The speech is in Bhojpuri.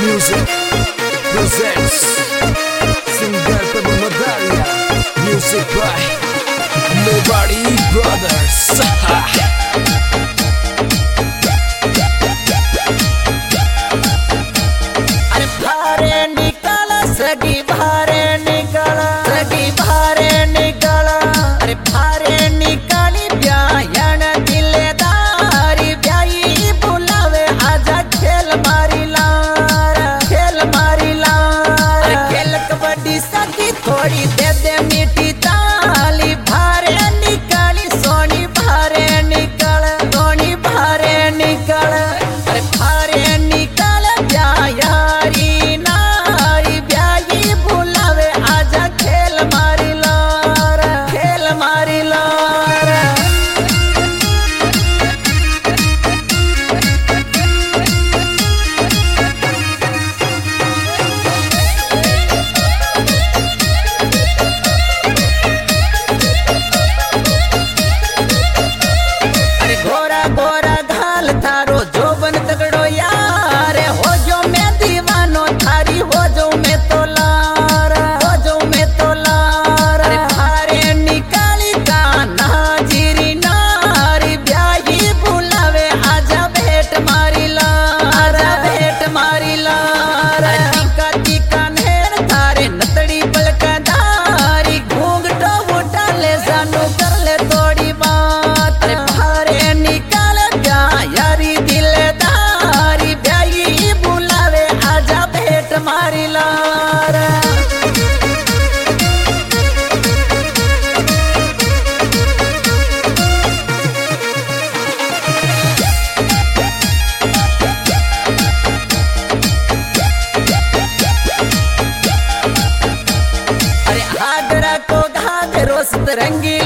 Music presents Singer Prabhu Madalia. Music by Nobody Brothers. अरे भारे निकाला सगी भारे निकाला सगी भारे निकाला अरे भारे निकाली ब्यायन दिलेदारी ब्याई बुलावे आजा खेल मारी लार खेल कबड्डी सगी थोड़ी दे दे मीठी ताली भारे निकाली सोनी भारे निकाल सोनी भारे निकाल अरे भारे निकाल ब्यायारी नारी ब्याई बुलावे आजा खेल मारी लार अरे गोरा गोरा घाल थारो जोबन तगड़ो यार हो जो मैं दीवानो थारी हो जो मैं तो लार अरे भारे निकाली कान्हा जीरी नारी ब्याही बुलावे आजा भेट मारी लार टीका टीका नेर थारे नतड़ी बलकदारी घूंघटो उठाले जानू कर ले थोड़ी बात अरे भारे निकाल ब्यायारी दिलदारी ब्याई बुलावे आजा भेट मारी लार अरे आगरा को घाघरो सतरंगी